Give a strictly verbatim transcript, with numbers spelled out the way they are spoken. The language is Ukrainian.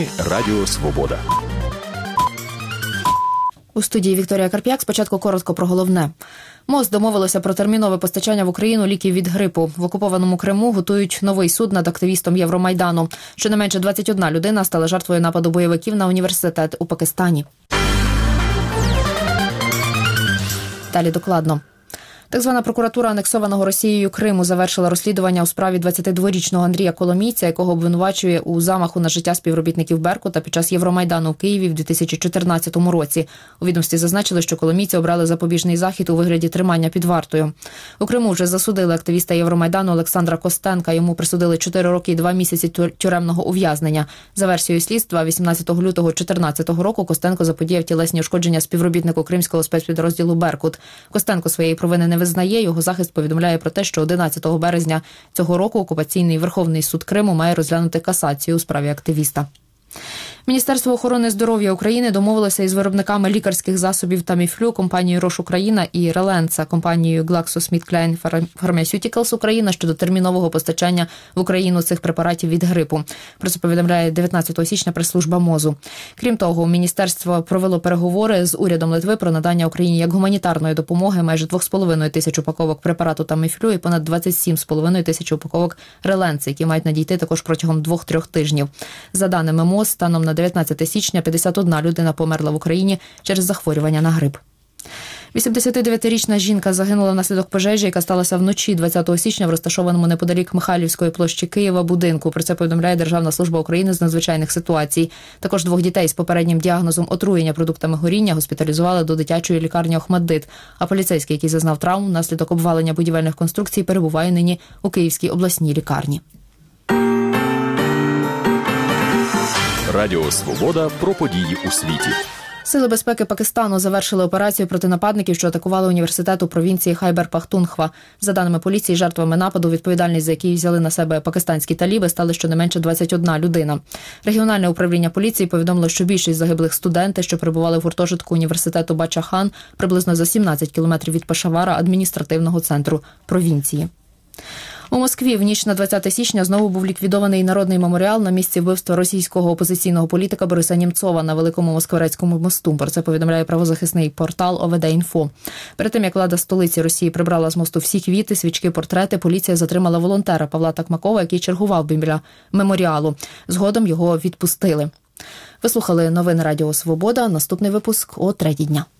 Новини Радіо Свобода. У студії Вікторія Карп'як. Спочатку коротко про головне. МОЗ домовилося про термінове постачання в Україну ліків від грипу. В окупованому Криму готують новий суд над активістом Євромайдану. Щонайменше двадцять одна людина стала жертвою нападу бойовиків на університет у Пакистані. Далі докладно. Так звана прокуратура анексованого Росією Криму завершила розслідування у справі двадцятидворічного Андрія Коломійця, якого обвинувачує у замаху на життя співробітників Беркута під час Євромайдану в Києві в дві тисячі чотирнадцятому році. У відомстві зазначили, що Коломійця обрали запобіжний захід у вигляді тримання під вартою. У Криму вже засудили активіста Євромайдану Олександра Костенка. Йому присудили чотири роки і два місяці тюремного ув'язнення. За версією слідства, вісімнадцятого лютого дві тисячі чотирнадцятого року Костенко заподіяв тілесні ушкодження співробітнику кримського спецпідрозділу «Беркут». Костенко своєї провини не визнає. Його захист повідомляє про те, що одинадцятого березня цього року окупаційний Верховний суд Криму має розглянути касацію у справі активіста. Міністерство охорони здоров'я України домовилося із виробниками лікарських засобів Таміфлю, компанією Рош Україна і Реленца, компанією GlaxoSmithKline Pharmaceuticals Україна щодо термінового постачання в Україну цих препаратів від грипу. Про це повідомляє дев'ятнадцятого січня прес-служба МОЗу. Крім того, міністерство провело переговори з урядом Литви про надання Україні як гуманітарної допомоги майже дві з половиною тисяч упаковок препарату Таміфлю і понад двадцять сім з половиною тисяч упаковок Реленца, які мають надійти також протягом двох-трьох тижнів. За даними МОЗ, станом на дев'ятнадцяте січня п'ятдесят одна людина померла в Україні через захворювання на грип. вісімдесятидев'ятирічна жінка загинула внаслідок пожежі, яка сталася вночі двадцятого січня в розташованому неподалік Михайлівської площі Києва будинку. Про це повідомляє Державна служба України з надзвичайних ситуацій. Також двох дітей з попереднім діагнозом отруєння продуктами горіння госпіталізували до дитячої лікарні «Охматдит», а поліцейський, який зазнав травм внаслідок обвалення будівельних конструкцій, перебуває нині у Київській обласній лікарні. Радіо Свобода про події у світі. Сили безпеки Пакистану завершили операцію проти нападників, що атакували університет у провінції Хайбер-Пахтунхва. За даними поліції, жертвами нападу, відповідальність за який взяли на себе пакистанські таліби, стали щонайменше двадцять одна людина. Регіональне управління поліції повідомило, що більшість загиблих студенти, що перебували в гуртожитку університету Бачахан, приблизно за сімнадцять кілометрів від Пешавара, адміністративного центру провінції. У Москві в ніч на двадцяте січня знову був ліквідований народний меморіал на місці вбивства російського опозиційного політика Бориса Нємцова на Великому Москворецькому мосту. Про це повідомляє правозахисний портал О В Д-Інфо. Перед тим, як влада столиці Росії прибрала з мосту всі квіти, свічки, портрети, поліція затримала волонтера Павла Такмакова, який чергував біля меморіалу. Згодом його відпустили. Ви слухали новини Радіо Свобода. Наступний випуск о третій дня.